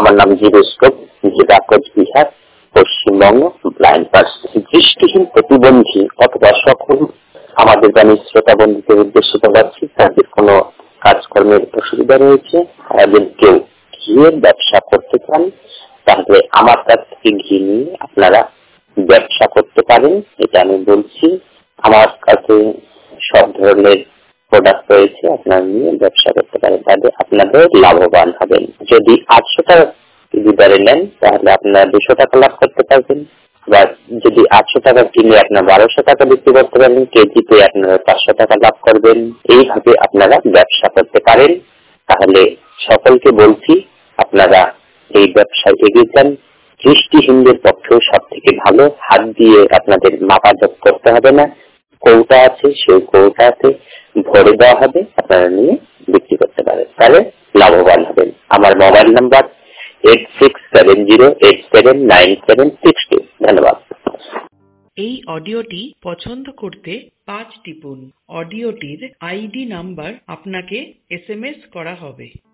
আমার নাম জীবেশক, জেলা কোচবিহার, পশ্চিমবঙ্গ, ব্লাইন্ড পার্সন। দৃষ্টিহীন, প্রতিবন্ধী অথবা সকল আমাদের গ্রামের শ্রোতা বন্ধুদের উদ্দেশ্যে বলাচ্ছি, তাদের কোনো কাজকর্মের অসুবিধা রয়েছে, তাদের কেউ ঘিয়ের ব্যবসা করতে চান, তাহলে আমার কাছ থেকে ঘি নিয়ে আপনারা ব্যবসা করতে পারেন। এটা আমি বলছি। আমার কাছে সব ধরনের প্রোডাক্ট রয়েছে, আপনারা নিয়ে ব্যবসা করতে পারেন, তাহলে আপনাদের লাভবান হবেন। যদি 800 টাকা কেজি দরে নেন তাহলে আপনারা 200 টাকা লাভ করতে পারবেন। বা যদি 800 টাকা কিনে আপনার 1200 টাকা বিক্রি করতে পারবেন, কেজিতে আপনারা 500 টাকা লাভ করবেন। এইভাবে আপনারা ব্যবসা করতে পারেন। তাহলে সকলকে বলছি, আপনারা এই ব্যবসায় এগিয়ে যান। দৃষ্টিহীনদের পক্ষেও সব থেকে ভালো। হাত দিয়ে আপনাদের মাপাজব করতে হবে না, কৌটা আছে, সেই কৌটাতে ভরে দেওয়া হবে, আপনারা নিয়ে বিক্রি করতে পারেন, তাহলে লাভবান হবেন। আমার মোবাইল নাম্বার 8670879762। ধন্যবাদ। এই অডিওটি পছন্দ করতে 5 টিপুন। অডিওটির আইডি নাম্বার আপনাকে SMS করা হবে।